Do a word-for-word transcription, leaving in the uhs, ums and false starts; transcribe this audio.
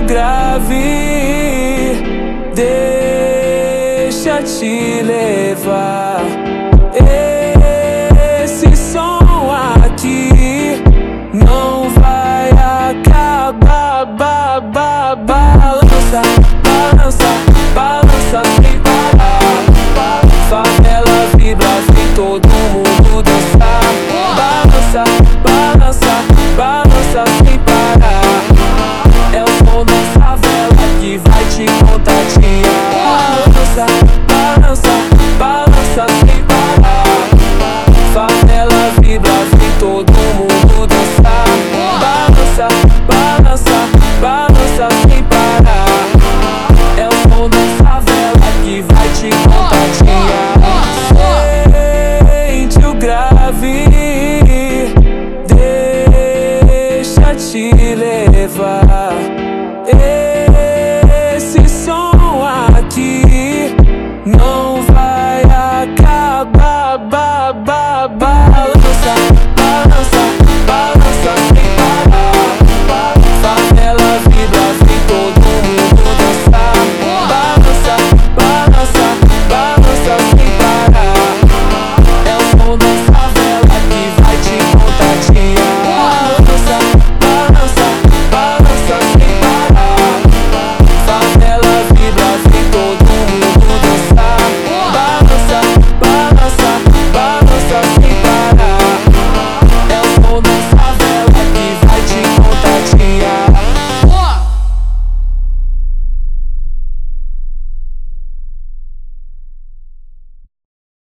grave, deixa te levar. Esse som aqui não vai acabar. ba, ba, Balança, balança, balança sem parar. Favela vibra, vem todo mundo dançar. Balança, balança, balança sem parar. É o som da favela que vai te contagiar. Balança, balança, balança sem parar. Favela vibra, vem todo mundo dançar. Balança, balança, balança sem parar. É o som da favela que vai te contagiar. Sente o grave, deixa te levar.